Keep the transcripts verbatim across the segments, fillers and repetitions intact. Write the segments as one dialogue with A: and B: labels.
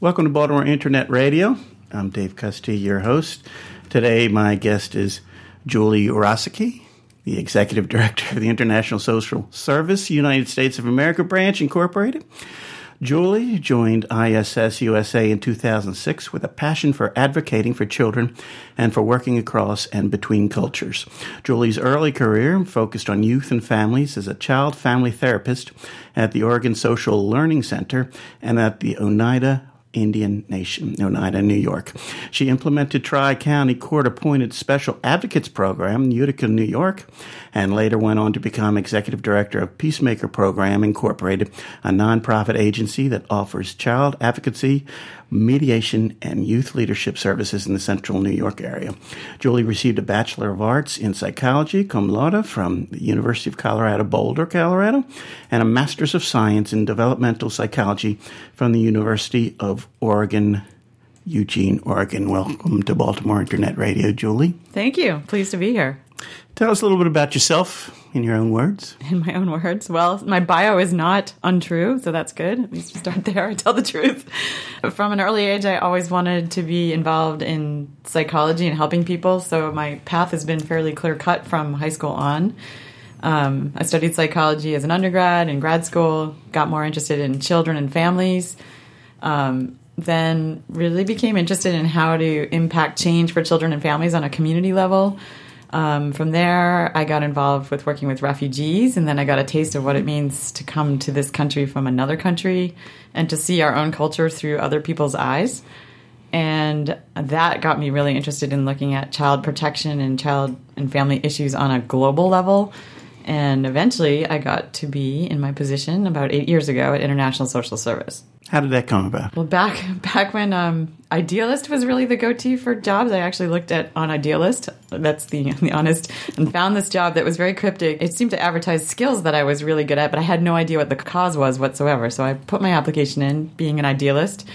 A: Welcome to Baltimore Internet Radio. I'm Dave Custy, your host. Today, my guest is Julie Urosecki, the Executive Director of the International Social Service, United States of America Branch, Incorporated. Julie joined I S S U S A in two thousand six with a passion for advocating for children and for working across and between cultures. Julie's early career focused on youth and families as a child family therapist at the Oregon Social Learning Center and at the Oneida Indian Nation, Oneida, New York. She implemented Tri-County Court-appointed Special Advocates Program in Utica, New York, and later went on to become Executive Director of Peacemaker Program, Incorporated, a nonprofit agency that offers child advocacy, mediation, and youth leadership services in the central New York area. Julie received a Bachelor of Arts in Psychology, cum laude, from the University of Colorado, Boulder, Colorado, and a Master's of Science in Developmental Psychology from the University of Oregon, Eugene, Oregon. Welcome to Baltimore Internet Radio, Julie.
B: Thank you. Pleased to be here.
A: Tell us a little bit about yourself in your own words.
B: In my own words? Well, my bio is not untrue, so that's good. At least start there. I tell the truth. From an early age, I always wanted to be involved in psychology and helping people, so my path has been fairly clear-cut from high school on. Um, I studied psychology as an undergrad in grad school, got more interested in children and families, um, then really became interested in how to impact change for children and families on a community level. Um, from there, I got involved with working with refugees, and then I got a taste of what it means to come to this country from another country and to see our own culture through other people's eyes. And that got me really interested in looking at child protection and child and family issues on a global level. And eventually, I got to be in my position about eight years ago at International Social Service.
A: How did that come about?
B: Well, back back when um, Idealist was really the go-to for jobs, I actually looked at on Idealist, that's the, the honest, and found this job that was very cryptic. It seemed to advertise skills that I was really good at, but I had no idea what the cause was whatsoever. So I put my application in, being an Idealist,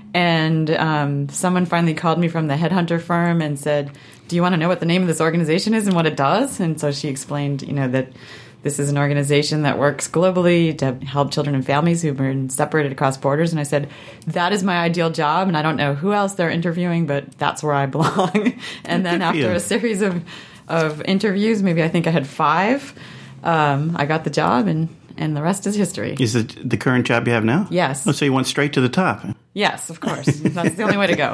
B: and um, someone finally called me from the headhunter firm and said, do you want to know what the name of this organization is and what it does? And so she explained, you know, that this is an organization that works globally to help children and families who've been separated across borders. And I said, that is my ideal job, and I don't know who else they're interviewing, but that's where I belong. And then after a series of, of interviews, maybe I think I had five, um, I got the job, and, and the rest is history.
A: Is it the current job you have now?
B: Yes.
A: Oh, so you went straight to the top.
B: Yes, of course. That's the only way to go.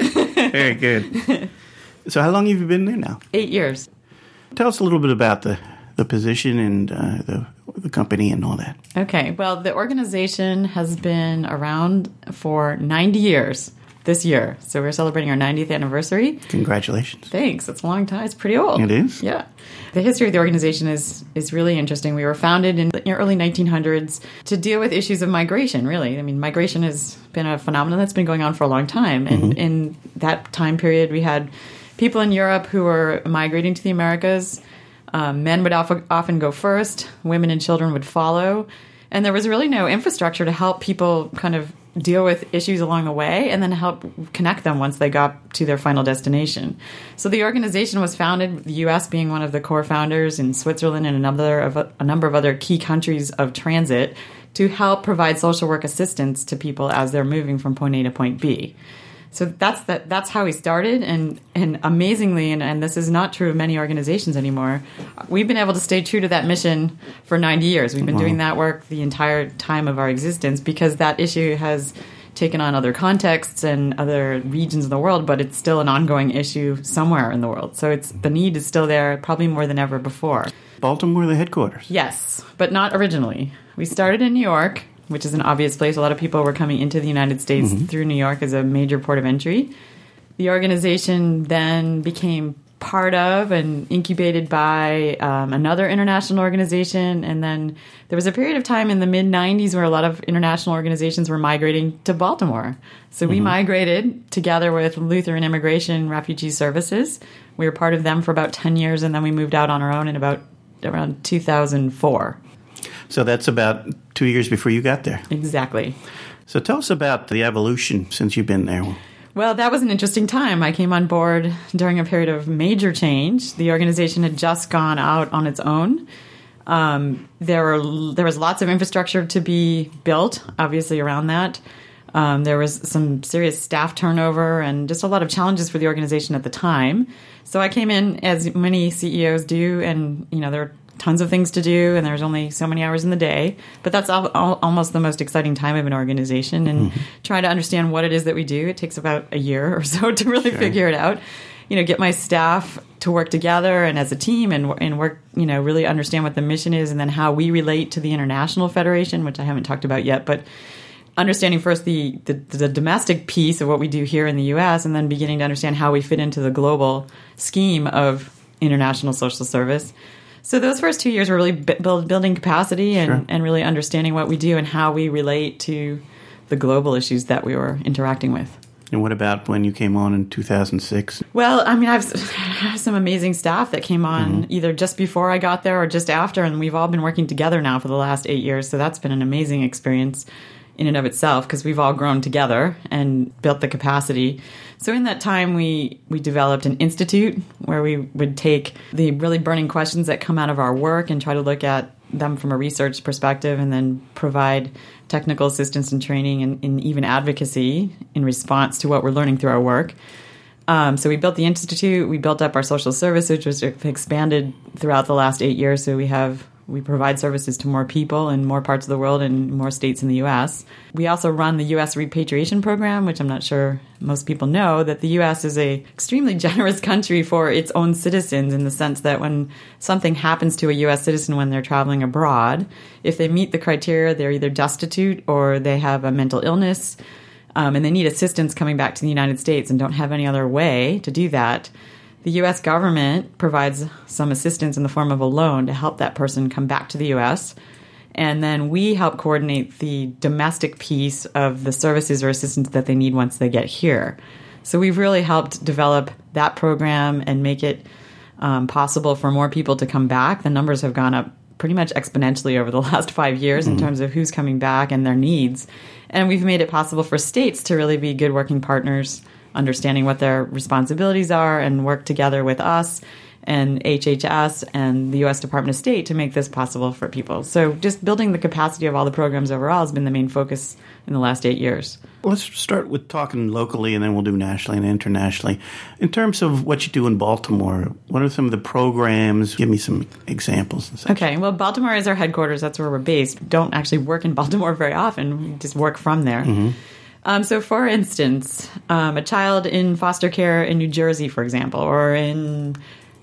A: Very good. So how long have you been there now?
B: Eight years.
A: Tell us a little bit about the the position and uh, the the company and all that.
B: Okay. Well, the organization has been around for ninety years this year. So we're celebrating our ninetieth anniversary.
A: Congratulations.
B: Thanks. It's a long time. It's pretty old.
A: It is?
B: Yeah. The history of the organization is is really interesting. We were founded in the early nineteen hundreds to deal with issues of migration, really. I mean, migration has been a phenomenon that's been going on for a long time. And mm-hmm. in that time period, we had people in Europe who were migrating to the Americas. Um, men would often, often go first, women and children would follow, and there was really no infrastructure to help people kind of deal with issues along the way and then help connect them once they got to their final destination. So the organization was founded, the U S being one of the core founders, in Switzerland and another of a, a number of other key countries of transit, to help provide social work assistance to people as they're moving from point A to point B. So that's that. That's how we started, and, and amazingly, and, and this is not true of many organizations anymore, we've been able to stay true to that mission for ninety years. We've been wow. doing that work the entire time of our existence because that issue has taken on other contexts and other regions of the world, but it's still an ongoing issue somewhere in the world. So it's the need is still there, probably more than ever before.
A: Baltimore, the headquarters.
B: Yes, but not originally. We started in New York, which is an obvious place. A lot of people were coming into the United States mm-hmm. through New York as a major port of entry. The organization then became part of and incubated by um, another international organization. And then there was a period of time in the mid nineties where a lot of international organizations were migrating to Baltimore. So mm-hmm. we migrated together with Lutheran Immigration Refugee Services. We were part of them for about ten years, and then we moved out on our own in about around two thousand four.
A: So that's about two years before you got there.
B: Exactly.
A: So tell us about the evolution since you've been there.
B: Well, that was an interesting time. I came on board during a period of major change. The organization had just gone out on its own. Um, there were there was lots of infrastructure to be built, obviously, around that. Um, there was some serious staff turnover and just a lot of challenges for the organization at the time. So I came in, as many C E Os do, and you know there are tons of things to do, and there's only so many hours in the day. But that's al- al- almost the most exciting time of an organization, and mm-hmm. trying to understand what it is that we do. It takes about a year or so to really sure. figure it out. You know, get my staff to work together and as a team, and and work. You know, really understand what the mission is, and then how we relate to the International Federation, which I haven't talked about yet, but. Understanding first the, the, the domestic piece of what we do here in the U S, and then beginning to understand how we fit into the global scheme of international social service. So those first two years were really build, building capacity and, sure. and really understanding what we do and how we relate to the global issues that we were interacting with.
A: And what about when you came on in two thousand six?
B: Well, I mean, I've I have some amazing staff that came on mm-hmm. either just before I got there or just after, and we've all been working together now for the last eight years. So that's been an amazing experience in and of itself, because we've all grown together and built the capacity. So in that time, we, we developed an institute where we would take the really burning questions that come out of our work and try to look at them from a research perspective, and then provide technical assistance and training and, and even advocacy in response to what we're learning through our work. Um, so we built the institute, we built up our social service, which was expanded throughout the last eight years. So we have We provide services to more people in more parts of the world and more states in the U S. We also run the U S repatriation program, which I'm not sure most people know, that the U S is a extremely generous country for its own citizens, in the sense that when something happens to a U S citizen when they're traveling abroad, if they meet the criteria, they're either destitute or they have a mental illness, um, and they need assistance coming back to the United States and don't have any other way to do that. The U S government provides some assistance in the form of a loan to help that person come back to the U S. And then we help coordinate the domestic piece of the services or assistance that they need once they get here. So we've really helped develop that program and make it um, possible for more people to come back. The numbers have gone up pretty much exponentially over the last five years mm-hmm. in terms of who's coming back and their needs. And we've made it possible for states to really be good working partners, understanding what their responsibilities are, and work together with us and H H S and the U S Department of State to make this possible for people. So just building the capacity of all the programs overall has been the main focus in the last eight years.
A: Let's start with talking locally, and then we'll do nationally and internationally. In terms of what you do in Baltimore, what are some of the programs? Give me some examples. And such.
B: Okay, well, Baltimore is our headquarters. That's where we're based. We don't actually work in Baltimore very often. We just work from there. Mm-hmm. Um, so, for instance, um, a child in foster care in New Jersey, for example, or in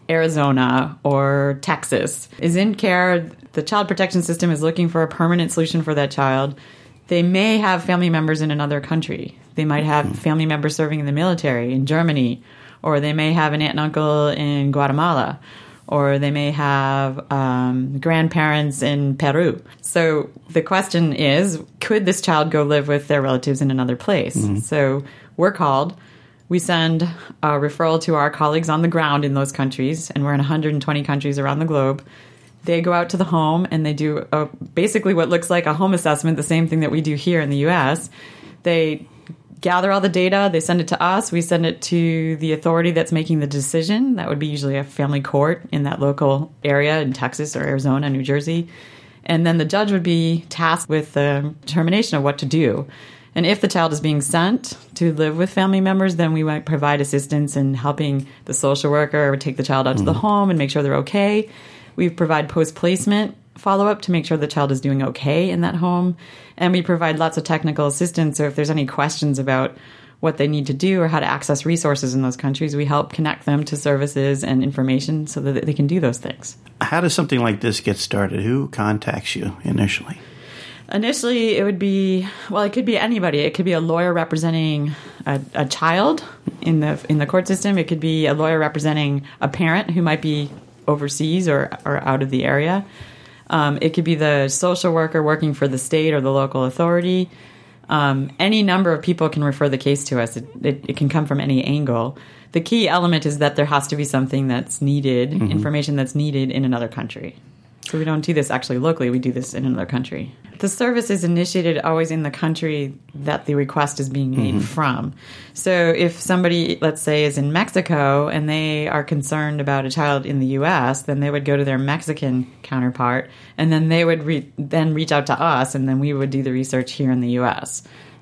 B: Arizona or Texas is in care. The child protection system is looking for a permanent solution for that child. They may have family members in another country. They might have family members serving in the military in Germany, or they may have an aunt and uncle in Guatemala, or they may have um, grandparents in Peru. So the question is, could this child go live with their relatives in another place? Mm-hmm. So we're called. We send a referral to our colleagues on the ground in those countries, and we're in one hundred twenty countries around the globe. They go out to the home, and they do a, basically what looks like a home assessment, the same thing that we do here in the U S. They gather all the data, they send it to us, we send it to the authority that's making the decision. That would be usually a family court in that local area in Texas or Arizona, New Jersey. And then the judge would be tasked with the determination of what to do. And if the child is being sent to live with family members, then we might provide assistance in helping the social worker take the child out mm-hmm. to the home and make sure they're okay. We provide post-placement follow-up to make sure the child is doing okay in that home. And we provide lots of technical assistance. So if there's any questions about what they need to do or how to access resources in those countries, we help connect them to services and information so that they can do those things.
A: How does something like this get started? Who contacts you initially?
B: Initially, it would be, well, it could be anybody. It could be a lawyer representing a, a child in the in the court system. It could be a lawyer representing a parent who might be overseas or, or out of the area. Um, it could be the social worker working for the state or the local authority. Um, any number of people can refer the case to us. It, it, it can come from any angle. The key element is that there has to be something that's needed, mm-hmm. information that's needed in another country. So we don't do this actually locally. We do this in another country. The service is initiated always in the country that the request is being made mm-hmm. from. So if somebody, let's say, is in Mexico and they are concerned about a child in the U S, then they would go to their Mexican counterpart, and then they would re- then reach out to us, and then we would do the research here in the U S.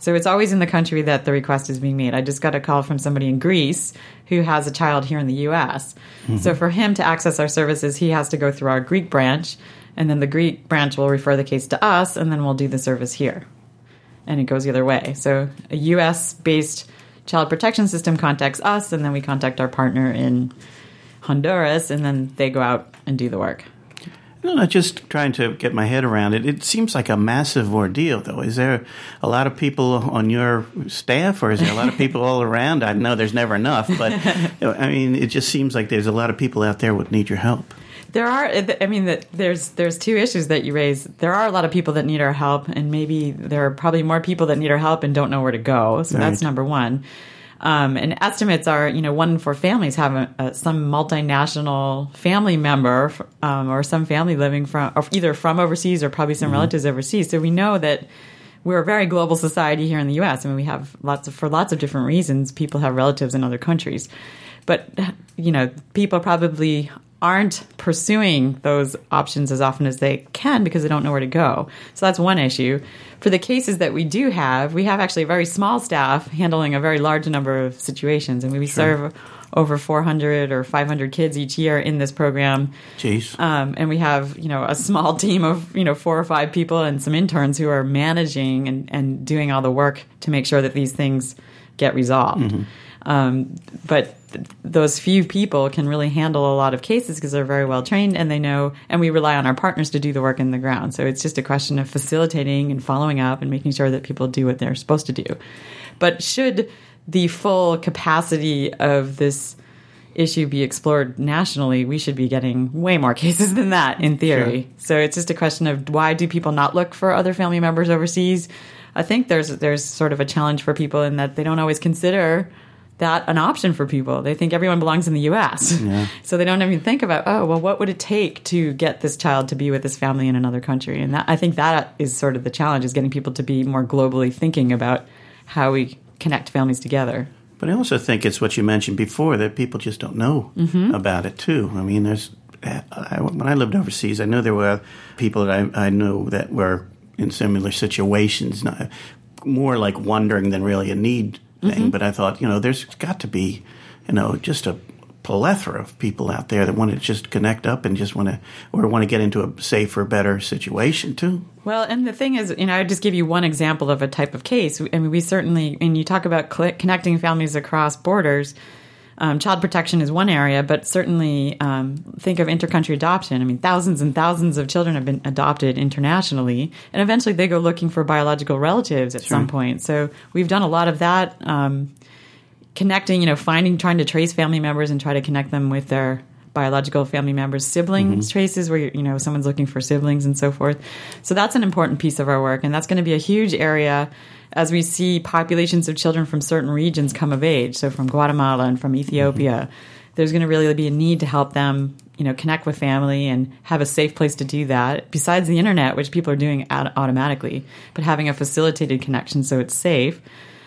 B: So it's always in the country that the request is being made. I just got a call from somebody in Greece who has a child here in the U S. Mm-hmm. So for him to access our services, he has to go through our Greek branch, and then the Greek branch will refer the case to us, and then we'll do the service here. And it goes the other way. So a U S-based child protection system contacts us, and then we contact our partner in Honduras, and then they go out and do the work.
A: No, no, just trying to get my head around it. It seems like a massive ordeal, though. Is there a lot of people on your staff, or is there a lot of people all around? I know there's never enough, but I mean, it just seems like there's a lot of people out there who need your help.
B: There are, I mean, there's there's two issues that you raise. There are a lot of people that need our help, and maybe there are probably more people that need our help and don't know where to go. So right. That's number one. Um, and estimates are, you know, one in four families have a, a, some multinational family member um, or some family living from or either from overseas or probably some mm-hmm. relatives overseas. So we know that we're a very global society here in the U S. I mean, we have lots of, for lots of different reasons, people have relatives in other countries. But, you know, people probably aren't pursuing those options as often as they can because they don't know where to go. So that's one issue. For the cases that we do have, we have actually a very small staff handling a very large number of situations. I mean, we sure. serve over four hundred or five hundred kids each year in this program.
A: Jeez.
B: Um, and we have, you know, a small team of, you know, four or five people and some interns who are managing and, and doing all the work to make sure that these things get resolved. Mm-hmm. Um, but th- those few people can really handle a lot of cases because they're very well trained and they know, and we rely on our partners to do the work in the ground. So it's just a question of facilitating and following up and making sure that people do what they're supposed to do. But should the full capacity of this issue be explored nationally, we should be getting way more cases than that in theory. Sure. So it's just a question of why do people not look for other family members overseas? I think there's there's sort of a challenge for people in that they don't always consider that an option for people. They think everyone belongs in the U S. Yeah. So they don't even think about, oh, well, what would it take to get this child to be with this family in another country? And that, I think that is sort of the challenge, is getting people to be more globally thinking about how we connect families together.
A: But I also think it's what you mentioned before, that people just don't know mm-hmm. about it, too. I mean, there's I, when I lived overseas, I know there were people that I, I knew that were in similar situations, not, more like wondering than really a need thing. Mm-hmm. But I thought, you know, there's got to be, you know, just a plethora of people out there that want to just connect up and just want to, or want to get into a safer, better situation too.
B: Well, and the thing is, you know, I just give you one example of a type of case. I mean, we certainly, and you talk about cl- connecting families across borders, um, child protection is one area, but certainly um, think of intercountry adoption. I mean, thousands and thousands of children have been adopted internationally, and eventually they go looking for biological relatives at sure. some point. So we've done a lot of that, um, connecting, you know, finding, trying to trace family members and try to connect them with their biological family members, siblings mm-hmm. traces where, you know, someone's looking for siblings and so forth. So that's an important piece of our work, and that's going to be a huge area as we see populations of children from certain regions come of age. So from Guatemala and from Ethiopia, mm-hmm. there's going to really be a need to help them, you know, connect with family and have a safe place to do that, besides the internet, which people are doing automatically, but having a facilitated connection so it's safe.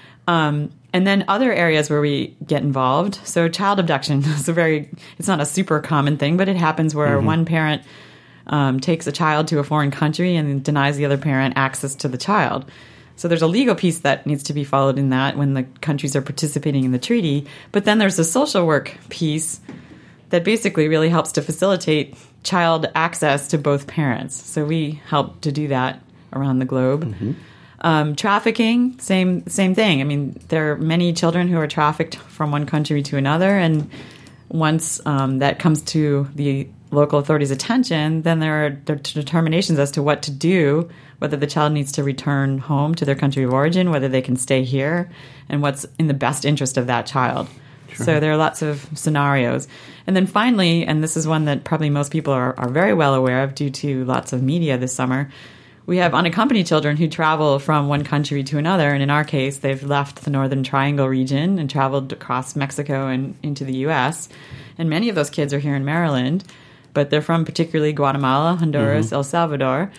B: Um, and then other areas where we get involved. So child abduction is a very, it's not a super common thing, but it happens where mm-hmm. one parent um, takes a child to a foreign country and denies the other parent access to the child. So there's a legal piece that needs to be followed in that when the countries are participating in the treaty. But then there's a social work piece that basically really helps to facilitate child access to both parents. So we help to do that around the globe. Mm-hmm. Um, trafficking, same same thing. I mean, there are many children who are trafficked from one country to another, and once um, that comes to the local authorities' attention, then there are, there are determinations as to what to do, whether the child needs to return home to their country of origin, whether they can stay here, and what's in the best interest of that child. Sure. So there are lots of scenarios. And then finally, and this is one that probably most people are, are very well aware of due to lots of media this summer, we have unaccompanied children who travel from one country to another, and in our case, they've left the Northern Triangle region and traveled across Mexico and into the U S, and many of those kids are here in Maryland, but they're from particularly Guatemala, Honduras, mm-hmm. El Salvador,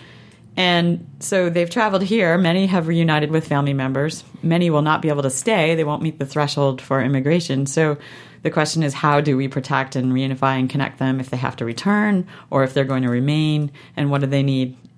B: and so they've traveled here. Many have reunited with family members. Many will not be able to stay. They won't meet the threshold for immigration, so the question is, how do we protect and reunify and connect them if they have to return or if they're going to remain, and what do they need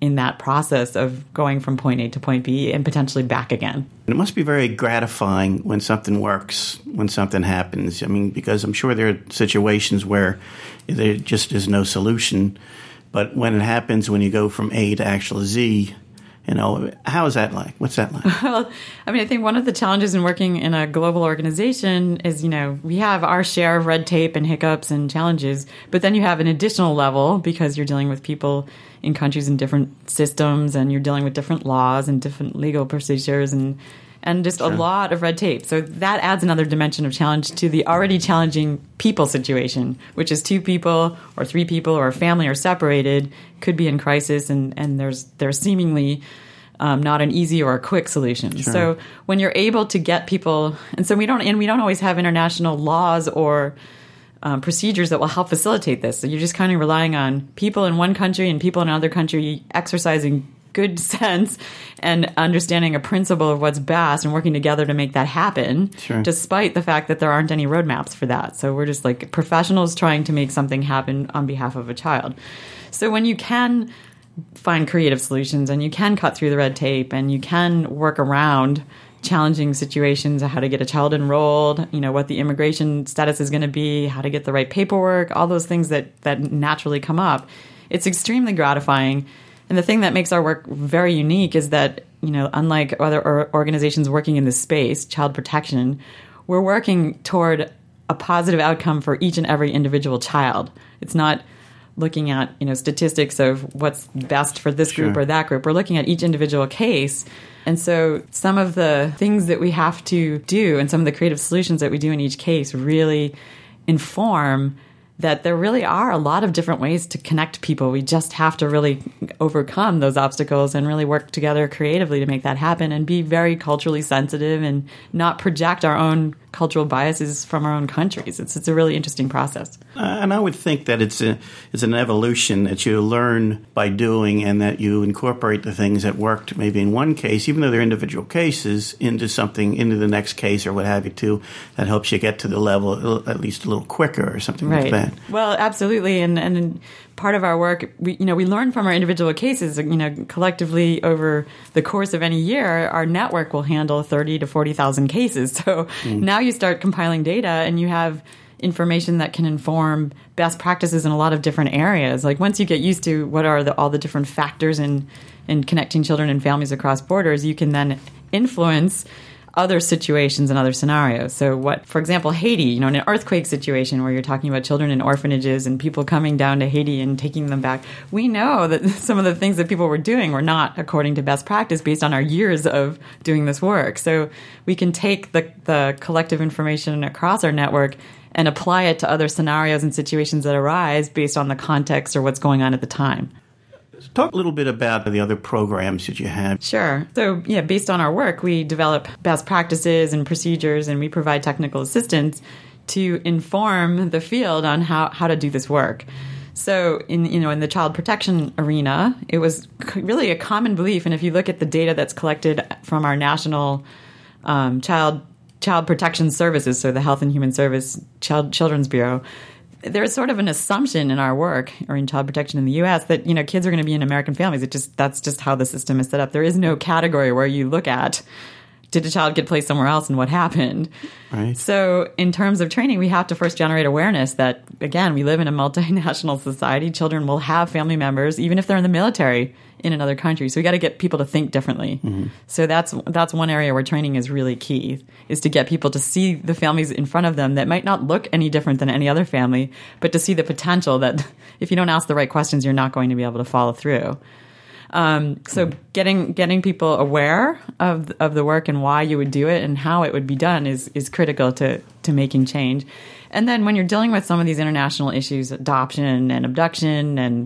B: in that process of going from point A to point B and potentially back again.
A: It must be very gratifying when something works, when something happens. I mean, because I'm sure there are situations where there just is no solution. But when it happens, when you go from A to actual Z, you know, how is that like? What's that like?
B: Well, I mean, I think one of the challenges in working in a global organization is, you know, we have our share of red tape and hiccups and challenges, but then you have an additional level because you're dealing with people in countries in different systems and you're dealing with different laws and different legal procedures and and just sure. a lot of red tape. So that adds another dimension of challenge to the already challenging people situation, which is two people or three people or a family are separated, could be in crisis, and, and there's there's seemingly um, not an easy or a quick solution.
A: Sure.
B: So when you're able to get people, and so we don't and we don't always have international laws or um, procedures that will help facilitate this. So you're just kind of relying on people in one country and people in another country exercising good sense and understanding a principle of what's best and working together to make that happen,
A: sure.
B: despite the fact that there aren't any roadmaps for that. So we're just like professionals trying to make something happen on behalf of a child. So when you can find creative solutions and you can cut through the red tape and you can work around challenging situations, how to get a child enrolled, you know, what the immigration status is going to be, how to get the right paperwork, all those things that, that naturally come up, it's extremely gratifying. And the thing that makes our work very unique is that, you know, unlike other organizations working in this space, child protection, we're working toward a positive outcome for each and every individual child. It's not looking at, you know, statistics of what's best for this group
A: sure.
B: or that group. We're looking at each individual case. And so some of the things that we have to do and some of the creative solutions that we do in each case really inform that there really are a lot of different ways to connect people. We just have to really overcome those obstacles and really work together creatively to make that happen and be very culturally sensitive and not project our own cultural biases from our own countries. It's it's a really interesting process.
A: Uh, and I would think that it's a it's an evolution that you learn by doing and that you incorporate the things that worked maybe in one case, even though they're individual cases, into something, into the next case or what have you too, that helps you get to the level at least a little quicker or something
B: right.
A: like that.
B: Well, absolutely. And and part of our work, we you know, we learn from our individual cases. You know, collectively over the course of any year, our network will handle thirty to forty thousand cases. So mm. now you start compiling data and you have information that can inform best practices in a lot of different areas. Like once you get used to what are the, all the different factors in, in connecting children and families across borders, you can then influence other situations and other scenarios. So what, for example, Haiti, you know, in an earthquake situation where you're talking about children in orphanages and people coming down to Haiti and taking them back, we know that some of the things that people were doing were not according to best practice based on our years of doing this work. So we can take the, the collective information across our network and apply it to other scenarios and situations that arise based on the context or what's going on at the time.
A: Talk a little bit about the other programs that you have.
B: Sure. So, yeah, based on our work, we develop best practices and procedures, and we provide technical assistance to inform the field on how, how to do this work. So, in you know, in the child protection arena, it was really a common belief, and if you look at the data that's collected from our national um, child child protection services, so the Health and Human Service Child Children's Bureau, there's sort of an assumption in our work or in child protection in the U S that, you know, kids are going to be in American families. It just that's just how the system is set up. There is no category where you look at, did a child get placed somewhere else and what happened?
A: Right.
B: So in terms of training, we have to first generate awareness that, again, we live in a multinational society. Children will have family members, even if they're in the military, in another country. So we got to get people to think differently. Mm-hmm. So that's that's one area where training is really key, is to get people to see the families in front of them that might not look any different than any other family, but to see the potential that if you don't ask the right questions, you're not going to be able to follow through. Um, so getting getting people aware of of the work and why you would do it and how it would be done is is critical to to making change. And then when you're dealing with some of these international issues, adoption and abduction and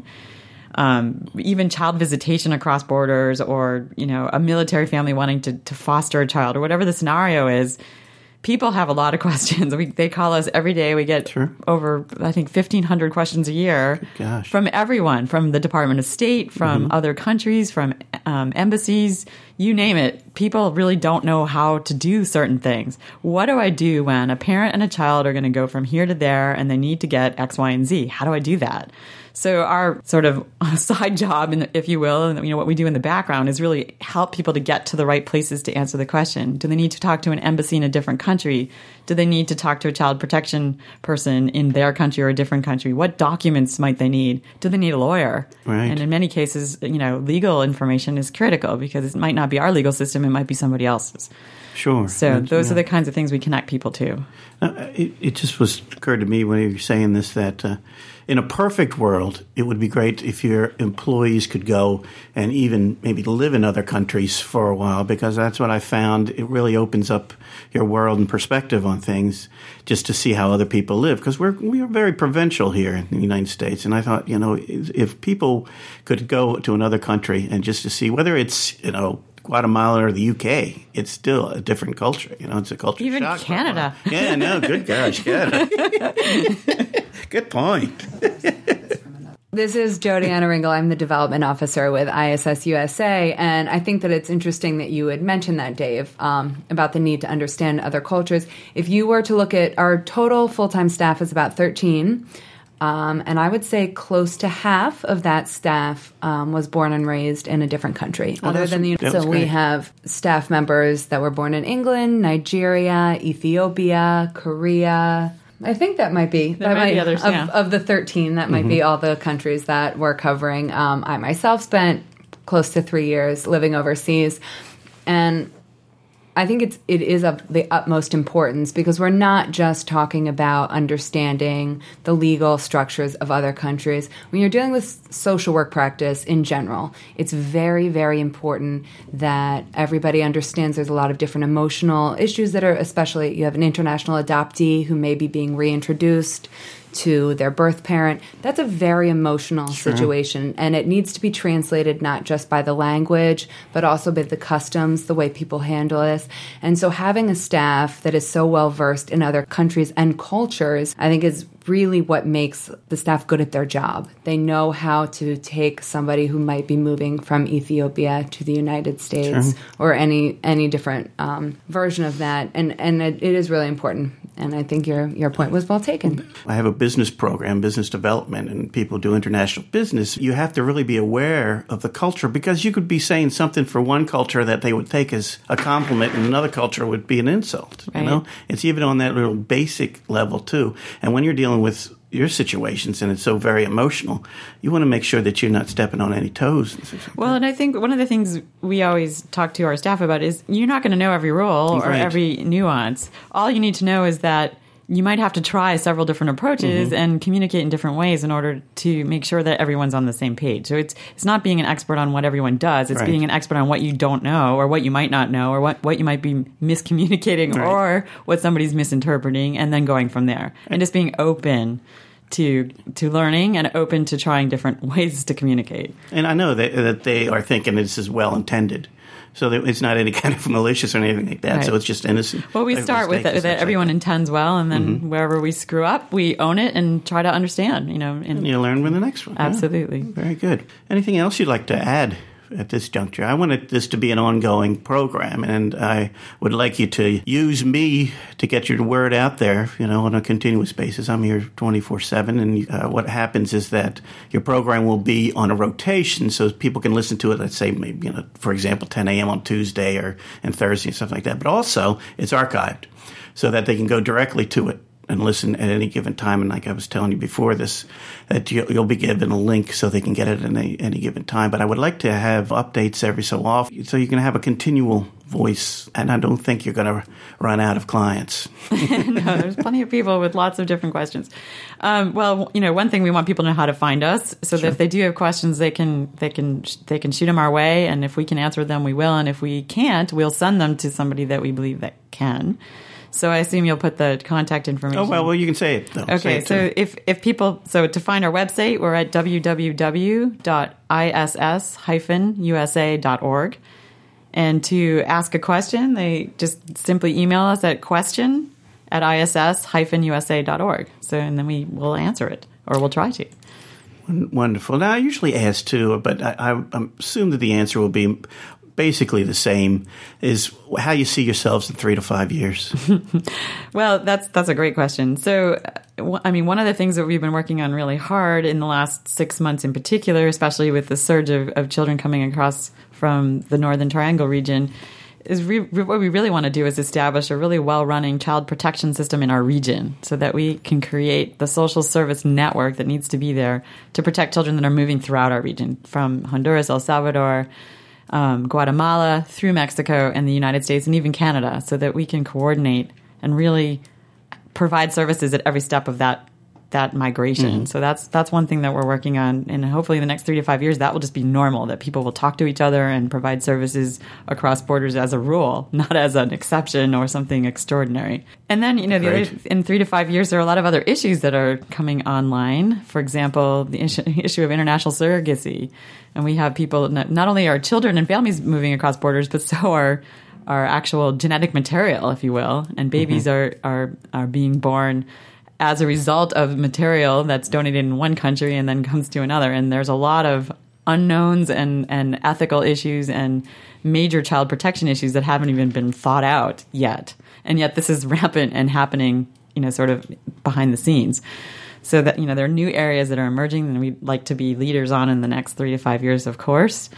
B: um, even child visitation across borders, or you know a military family wanting to to foster a child, or whatever the scenario is, people have a lot of questions. We, they call us every day. We get
A: sure.
B: over, I think, fifteen hundred questions a year
A: Gosh.
B: from everyone, from the Department of State, from mm-hmm. other countries, from um, embassies, you name it, people really don't know how to do certain things. What do I do when a parent and a child are going to go from here to there and they need to get X, Y, and Z? How do I do that? So our sort of side job, if you will, and you know what we do in the background is really help people to get to the right places to answer the question. Do they need to talk to an embassy in a different country? Do they need to talk to a child protection person in their country or a different country? What documents might they need? Do they need a lawyer?
A: Right.
B: And in many cases, you know, legal information is critical because it might not be our legal system, it might be somebody else's.
A: Sure.
B: So those
A: yeah.
B: are the kinds of things we connect people to.
A: Uh, it, it just was occurred to me when you were saying this that uh, in a perfect world, it would be great if your employees could go and even maybe live in other countries for a while, because that's what I found. It really opens up your world and perspective on things just to see how other people live, because we're we are very provincial here in the United States. And I thought, you know, if people could go to another country and just to see whether it's, you know, Guatemala or the U K, it's still a different culture. You know, it's a culture
B: Even
A: shock.
B: Canada.
A: Yeah, no, good gosh, Canada. Good point.
C: This is Jodiana Ringel. I'm the development officer with I S S U S A, and I think that it's interesting that you had mentioned that, Dave, um, about the need to understand other cultures. If you were to look at our total full-time staff is about thirteen, um, and I would say close to half of that staff um, was born and raised in a different country,
A: Oh,
C: other than the.
A: that's
C: So we
A: great.
C: have staff members that were born in England, Nigeria, Ethiopia, Korea. I think that might be
B: There might be others,
C: of,
B: yeah.
C: of the thirteen. That might be all the countries that we're covering. Um, I myself spent close to three years living overseas, and I think it's it is of the utmost importance because we're not just talking about understanding the legal structures of other countries. When you're dealing with social work practice in general, it's very, very important that everybody understands there's a lot of different emotional issues that are, especially you have an international adoptee who may be being reintroduced to their birth parent. That's a very emotional
A: Sure.
C: situation, and it needs to be translated not just by the language, but also by the customs, the way people handle this. And so having a staff that is so well versed in other countries and cultures, I think is really what makes the staff good at their job. They know how to take somebody who might be moving from Ethiopia to the United States
A: Sure.
C: or any any different um, version of that, and and it, it is really important. And I think your your point was well taken.
A: I have a business program, business development, and people do international business. You have to really be aware of the culture because you could be saying something for one culture that they would take as a compliment and another culture would be an insult.
B: Right.
A: You know, it's even on that little basic level too. And when you're dealing with your situations and it's so very emotional, you want to make sure that you're not stepping on any toes.
B: Well, and I think one of the things we always talk to our staff about is you're not going to know every rule or
A: Right.
B: every nuance. All you need to know is that you might have to try several different approaches
A: Mm-hmm.
B: and communicate in different ways in order to make sure that everyone's on the same page. So it's it's not being an expert on what everyone does. It's
A: Right.
B: being an expert on what you don't know or what you might not know or what, what you might be miscommunicating
A: Right.
B: or what somebody's misinterpreting and then going from there. And just being open to to learning and open to trying different ways to communicate.
A: And I know that, that they are thinking this is well intended. So that it's not any kind of malicious or anything like that.
B: Right.
A: So it's just innocent.
B: Well, we
A: like
B: start with
A: mistake
B: that,
A: and
B: that
A: such
B: everyone
A: like
B: intends well, and then
A: Mm-hmm.
B: wherever we screw up, we own it and try to understand. You know, and
A: And you learn with the next one. Yeah.
B: absolutely.
A: Very good. Anything else you'd like to add at this juncture? I wanted this to be an ongoing program, and I would like you to use me to get your word out there, you know, on a continuous basis. I'm here twenty-four seven, and uh, what happens is that your program will be on a rotation, so people can listen to it, let's say, maybe, you know, for example, ten a.m. on Tuesday or and Thursday and stuff like that. But also, it's archived so that they can go directly to it and listen at any given time. And like I was telling you before this, that you- you'll be given a link so they can get it at any, any given time. But I would like to have updates every so often so you can have a continual voice. And I don't think you're going to run out of clients.
B: No, there's plenty of people with lots of different questions. Um, well, you know, one thing we want people to know how to find us, so that if they do have questions, they can they can they can shoot them our way, and if we can answer them, we will. And if we can't, we'll send them to somebody that we believe that can. So I assume you'll put the contact information.
A: Oh, well, well, you can say it, though. Say
B: Okay,
A: it
B: so
A: too.
B: if, if people, so to find our website, we're at w w w dot i s s dash u s a dot org. And to ask a question, they just simply email us at question at i s s dash u s a dot org. So, and then we will answer it, or we'll try to.
A: Wonderful. Now, I usually ask too, but I, I assume that the answer will be basically the same, is how you see yourselves in three to five years.
B: Well, that's that's a great question. So, I mean, one of the things that we've been working on really hard in the last six months in particular, especially with the surge of, of children coming across from the Northern Triangle region, is re- what we really want to do is establish a really well-running child protection system in our region so that we can create the social service network that needs to be there to protect children that are moving throughout our region, from Honduras, El Salvador, um, Guatemala, through Mexico, and the United States, and even Canada, so that we can coordinate and really provide services at every step of that that migration. Mm-hmm. So that's that's one thing that we're working on, and hopefully in the next three to five years that will just be normal, that people will talk to each other and provide services across borders as a rule, not as an exception or something extraordinary. And then, you know, the other, in three to five years there are a lot of other issues that are coming online. For example, the issue, issue of international surrogacy. And we have people, not, not only are children and families moving across borders, but so are our actual genetic material, if you will, and babies mm-hmm. are, are are being born as a result of material that's donated in one country and then comes to another. And there's a lot of unknowns and, and ethical issues and major child protection issues that haven't even been thought out yet. And yet this is rampant and happening, you know, sort of behind the scenes. So that, you know, there are new areas that are emerging and we'd like to be leaders on in the next three to five years, of course.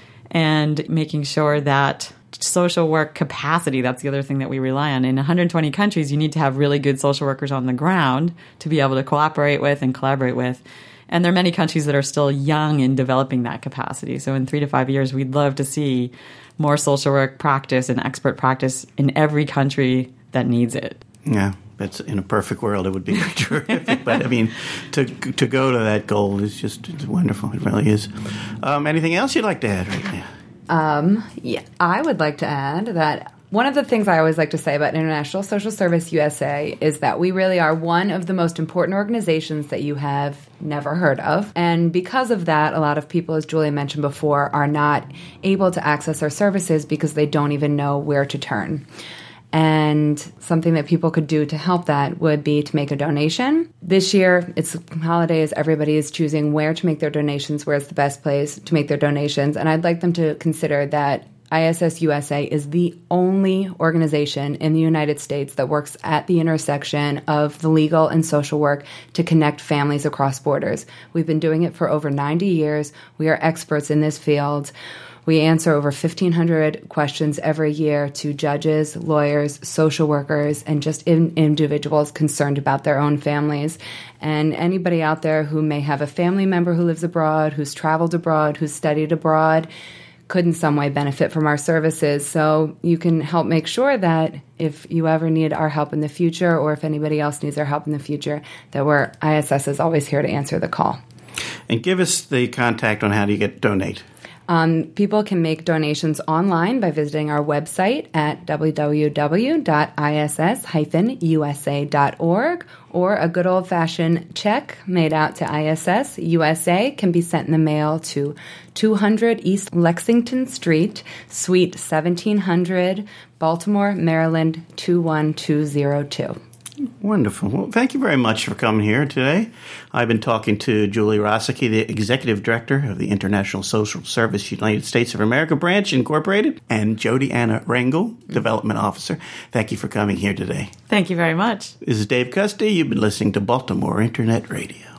B: And making sure that social work capacity, that's the other thing that we rely on. In one hundred twenty countries, you need to have really good social workers on the ground to be able to cooperate with and collaborate with. And there are many countries that are still young in developing that capacity. So in three to five years, we'd love to see more social work practice and expert practice in every country that needs it.
A: Yeah, that's in a perfect world, it would be terrific. But I mean, to to go to that goal is just it's wonderful. It really is. Um, anything else you'd like to add right now?
C: Um, yeah, I would like to add that one of the things I always like to say about International Social Service U S A is that we really are one of the most important organizations that you have never heard of. And because of that, a lot of people, as Julia mentioned before, are not able to access our services because they don't even know where to turn. And something that people could do to help that would be to make a donation. This year, it's holidays. Everybody is choosing where to make their donations, where's the best place to make their donations. And I'd like them to consider that I S S U S A is the only organization in the United States that works at the intersection of the legal and social work to connect families across borders. We've been doing it for over ninety years. We are experts in this field. We answer over fifteen hundred questions every year to judges, lawyers, social workers, and just in, individuals concerned about their own families. And anybody out there who may have a family member who lives abroad, who's traveled abroad, who's studied abroad, could in some way benefit from our services. So you can help make sure that if you ever need our help in the future, or if anybody else needs our help in the future, that we're I S S is always here to answer the call.
A: And give us the contact on how do you get donate.
C: Um, people can make donations online by visiting our website at w w w dot i s s dash u s a dot org, or a good old-fashioned check made out to I S S U S A can be sent in the mail to two hundred East Lexington Street, Suite seventeen hundred, Baltimore, Maryland two one two zero two.
A: Wonderful. Well, thank you very much for coming here today. I've been talking to Julie Rosicki, the Executive Director of the International Social Service United States of America Branch Incorporated, and Jody Anna Rangel, Development Officer. Thank you for coming here today.
B: Thank you very much.
A: This is Dave Custy. You've been listening to Baltimore Internet Radio.